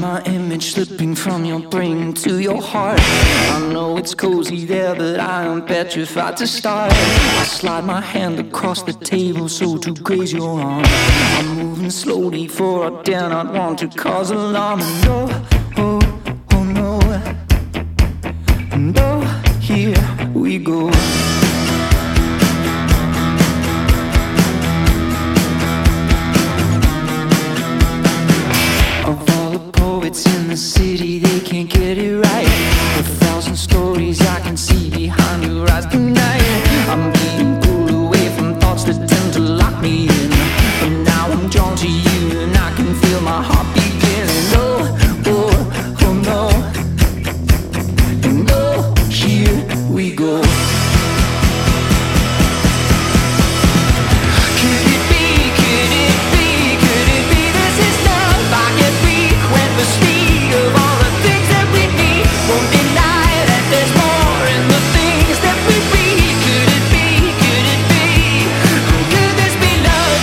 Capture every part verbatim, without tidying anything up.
my image slipping from your brain to your heart. I know it's cozy there, but I am petrified to start. I slide my hand across the table so to graze your arm. I'm moving slowly for I dare not want to cause alarm. And oh, oh, oh no, and oh, here we go. It's in the city, they can't get it right. A thousand stories I can see behind your eyes tonight. I'm being pulled away from thoughts that tend to lock me in. But now I'm drawn to you and I can feel my heart beginning. Oh, oh, oh no. And oh, here we go. Could it be, could it be, could it be this is love? I get weak when the speed of all the things that we need won't deny that there's more in the things that we read. Could it be, could it be, could this be love?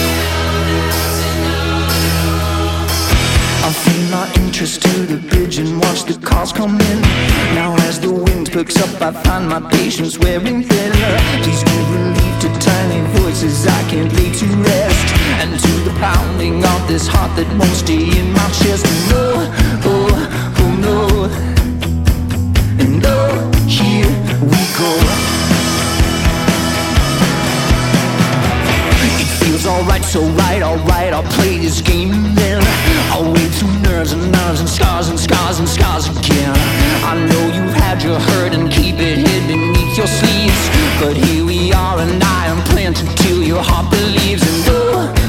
I'll feed my interest to the bridge and watch the cars come in. Now as the wind picks up I find my patience wearing thin. Please give relief to tiny voices I can't lay to rest, and to the pounding of this heart that won't stay in my chest. And oh, oh, oh no. And oh, here we go. It feels alright, so right, alright, I'll play this game and then I'll wade through nerves and nerves and scars and scars and scars again. I know you've had your hurt and keep it hid beneath your sleeves, but here we are and I am planted till your heart believes. And oh,